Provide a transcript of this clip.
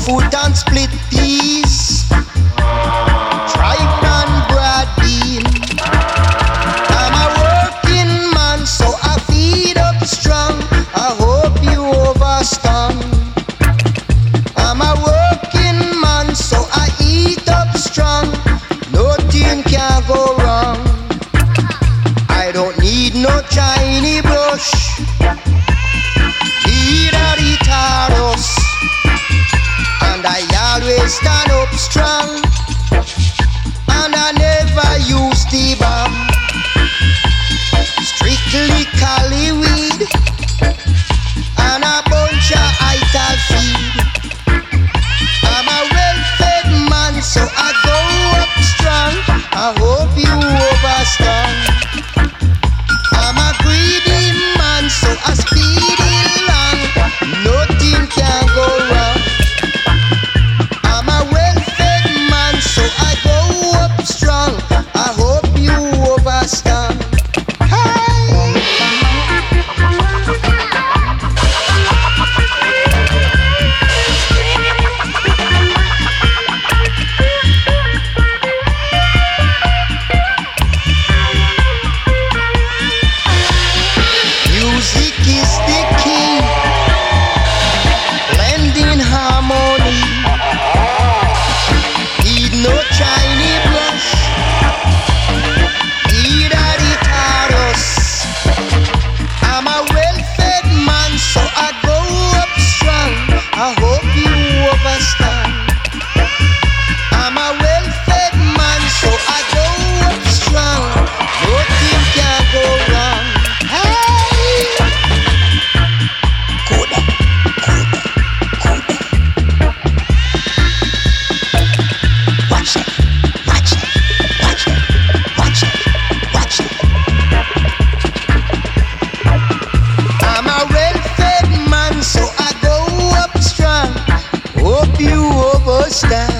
foot and split peas, tripe and broad bean. I'm a working man, so I feed up strong. I hope you overstand. I'm a working man, so I eat up strong. Nothing can go wrong. I don't need no shiny brush. Either the Taurus, and I always stand up strong. And I never use the bomb. Strictly Cali weed and a bunch of ital feed. I'm a well-fed man, so I go up strong. I hope you understand. I'm a greedy man, so I speed along. Nothing can go wrong. I'm a well-fed man, so I go up strong. I hope you understand. Music is the key, blending harmony. Need no shiny brush, either the Taurus. I'm a well-fed man, so I go up strong. I hope you understand. I'm a well-fed man, so I go up strong. Nothing can go wrong. Watch it, watch it, watch it, watch it, watch it. I'm a well-fed man, so I go up strong. Hope you understand.